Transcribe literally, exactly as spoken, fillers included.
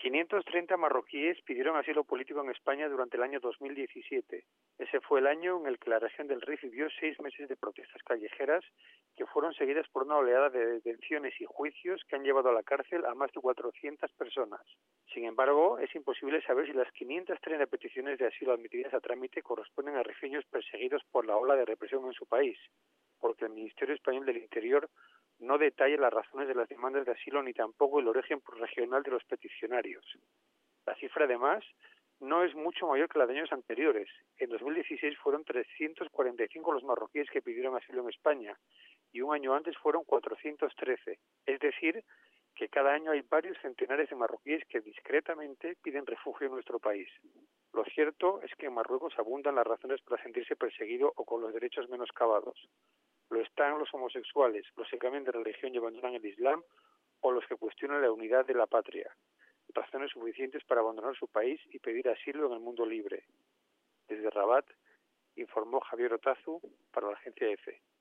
quinientos treinta marroquíes pidieron asilo político en España durante el año dos mil diecisiete. Ese fue el año en el que la región del Rif vivió seis meses de protestas callejeras que fueron seguidas por una oleada de detenciones y juicios que han llevado a la cárcel a más de cuatrocientas personas. Sin embargo, es imposible saber si las quinientas treinta peticiones de asilo admitidas a trámite corresponden a rifeños perseguidos por la ola de represión en su país, porque el Ministerio Español del Interior no detalla las razones de las demandas de asilo ni tampoco el origen regional de los peticionarios. La cifra, además, no es mucho mayor que la de años anteriores. En dos mil dieciséis fueron trescientos cuarenta y cinco los marroquíes que pidieron asilo en España y un año antes fueron cuatrocientos trece. Es decir, que cada año hay varios centenares de marroquíes que discretamente piden refugio en nuestro país. Lo cierto es que en Marruecos abundan las razones para sentirse perseguido o con los derechos menoscabados. Lo están los homosexuales, los que cambian de religión y abandonan el Islam, o los que cuestionan la unidad de la patria. Razones suficientes para abandonar su país y pedir asilo en el mundo libre. Desde Rabat, informó Javier Otazu para la agencia EFE.